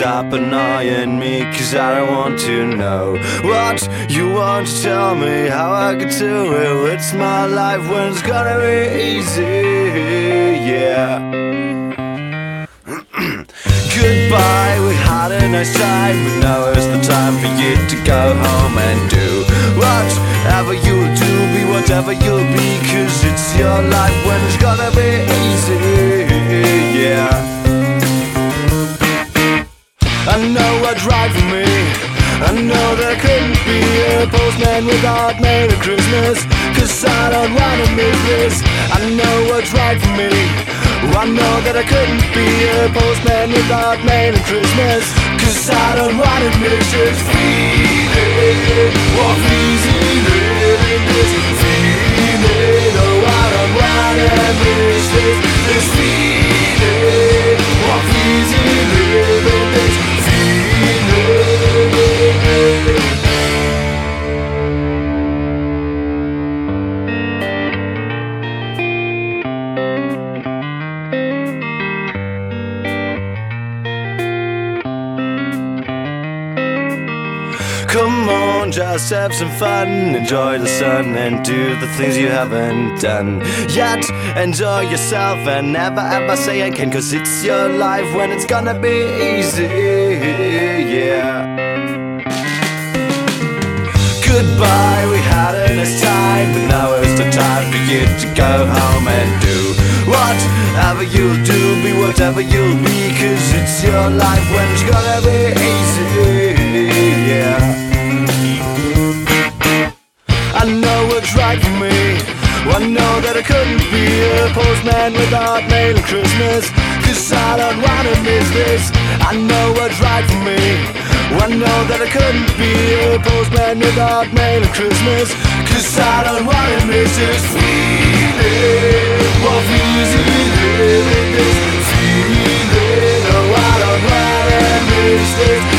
stop annoying me, cause I don't want to know what you want to tell me, how I get to it. It's my life when it's gonna be easy, yeah. Goodbye, we had a nice time, but now is the time for you to go home and do whatever you'll do, be whatever you'll be, cause it's your life when it's gonna be easy, yeah. I know what's right for me, I know there couldn't be a postman without Merry Christmas, cause I don't wanna miss this. I know what's right for me, I know that I couldn't be a postman without Merry Christmas, cause I don't wanna miss this feeling, walk easy living this feeling. Oh, I don't wanna miss this feeling, walk easy living this feeling. Come on, just have some fun, enjoy the sun and do the things you haven't done yet. Enjoy yourself and never ever say I can, cause it's your life when it's gonna be easy, yeah. Goodbye, we had a nice time, but now is the time for you to go home and do whatever you'll do, be whatever you'll be, cause it's your life when it's gonna be easy, yeah. I know what's right for me, I know that I couldn't be a postman without Merry Christmas, cause I don't wanna miss this. I know what's right for me, I know that I couldn't be a postman without Merry Christmas, cause I don't wanna miss this feeling, walk easy living this feeling. Oh, I don't wanna miss this